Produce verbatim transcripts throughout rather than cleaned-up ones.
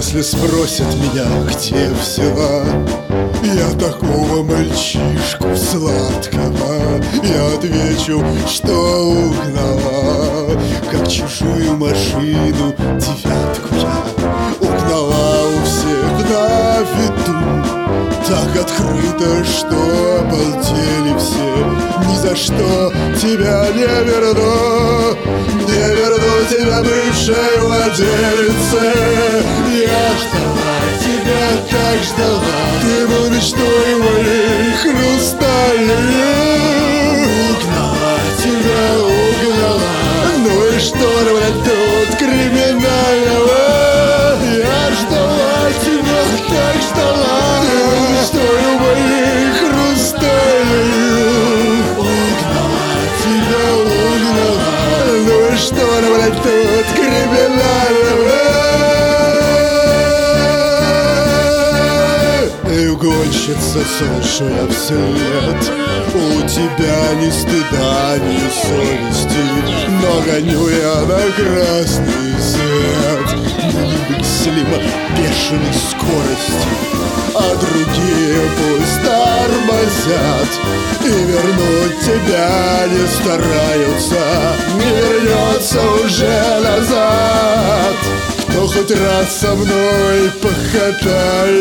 Если спросят меня, где взяла я такого мальчишку сладкого, я отвечу, что угнала, как чужую машину девятку я угнала у всех на виду. Так открыто, что обалдели все. Ни за что тебя не верну, не верну тебя бывшей владелице. Я ждала тебя, так ждала, ты был мечтой моей хрустальной. Угнала тебя, угнала, ну и что, блядь, тут криминального? Я ждала тебя, так ждала, мечтою моей хрустальной. Угнала тебя, угнала, ну и что, блядь, тут криминального? И угонщица, слышу я вслед, у тебя ни стыда, ни совести, но гоню я на красный свет на немыслимо бешеной скорости, а другие пусть тормозят и вернуть тебя не стараются, не вернется уже назад. Кто хоть раз со мной покатается.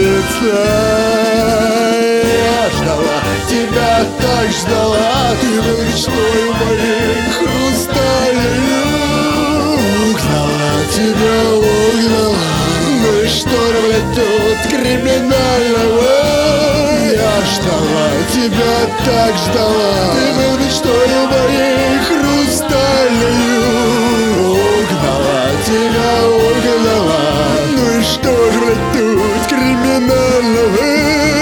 Я ждала тебя, так ждала, ты был мечтой моей хрустальной. Угнала тебя, угнала, ну и что, блядь, тут криминального? Я ждала тебя, так ждала, ты был мечтой моей хрустальной. Угнала тебя, угнала, ну и что же, блядь, тут криминального?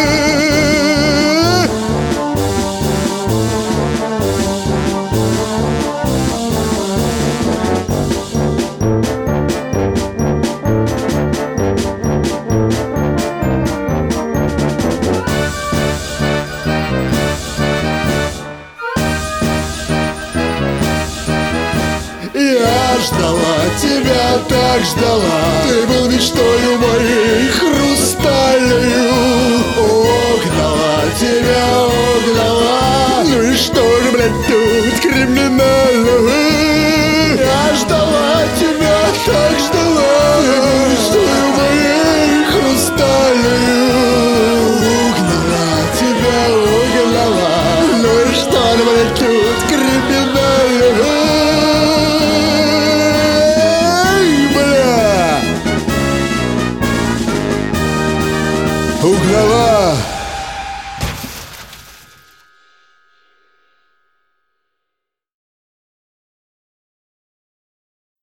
Я ждала тебя, так ждала, ты был мечтою моей хрустальной. Угнала тебя, угнала, ну и что же, блядь, тут криминального? Я ждала тебя, так ждала, ты был мечтою моей хрустальной. Угнала тебя, угнала, ну и что же, блядь, тут криминального? Угнала